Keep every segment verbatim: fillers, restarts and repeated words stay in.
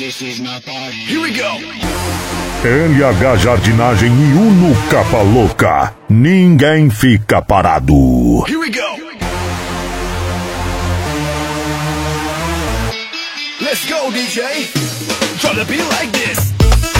Here we go. L H Jardinagem e Uno Capa Louca. Ninguém fica parado. Here we go. Let's go, D J. Try to be like this.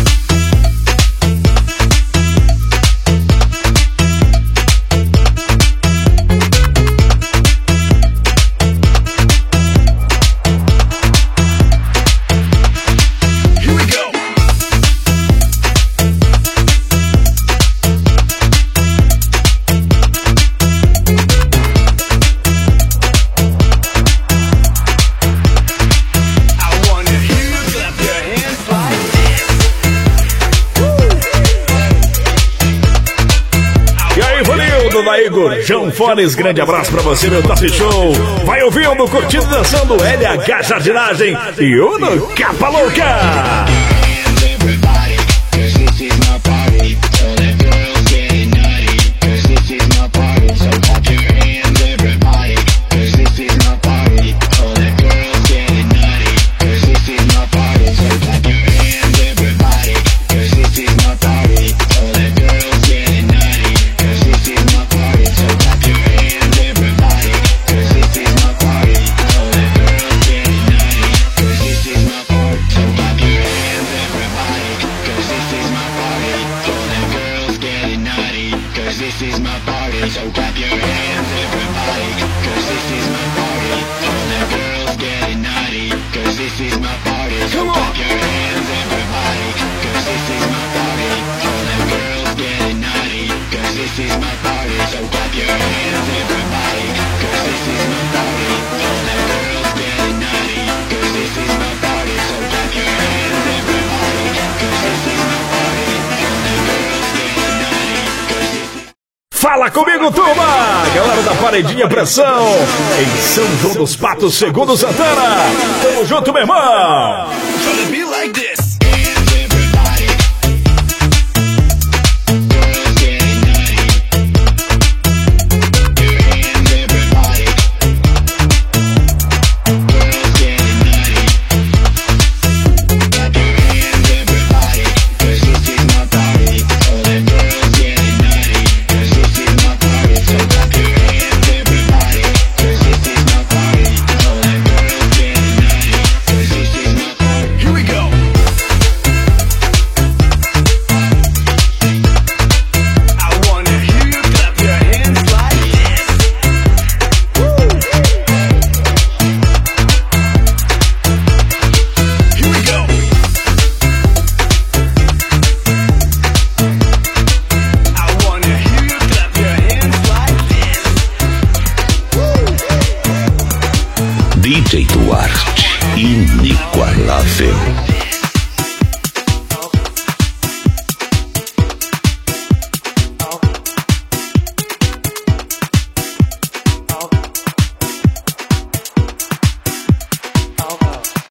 Igor João Fones, grande abraço pra você, meu Top Show. Vai ouvindo, curtindo, dançando L H Jardinagem e Uno Capa Louca. Fala comigo, turma! Galera da Paredinha Pressão, em São João dos Patos, segundo Santana. Tamo junto, meu irmão! Try to be like this. D J Duarte, inigualável.